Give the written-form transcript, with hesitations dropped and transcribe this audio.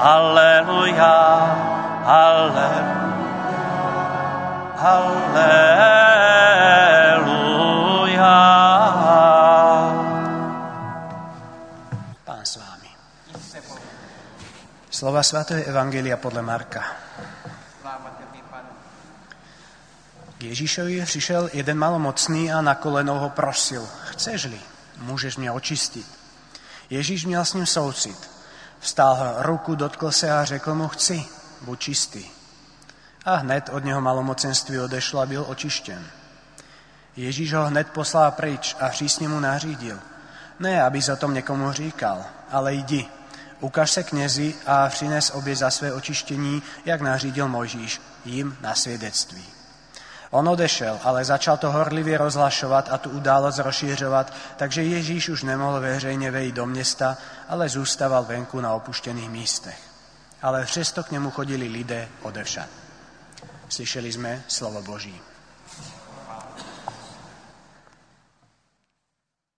Halleluja, halleluja, halleluja. Pán s vámi. Slova svätého Evangelia podľa Marka. K Ježišovi přišel jeden malomocný a na kolenou ho prosil: Chceš-li, můžeš mě očistit. Ježíš měl s ním soucit. Vstal ruku, dotkl se a řekl mu: Chci, buď čistý. A hned od něho malomocenství odešlo a byl očištěn. Ježíš ho hned poslal pryč a přísně mu nařídil: Ne, abys o tom někomu říkal, ale jdi, ukaž se knězi a přines oběť za své očištění, jak nařídil Mojžíš, jim na svědectví. On odešel, ale začal to horlivě rozhlašovat a tu událost rozšířovat, takže Ježíš už nemohl veřejně vejít do města, ale zůstával venku na opuštěných místech. Ale přesto k němu chodili lidé odevšad. Slyšeli jsme slovo Boží.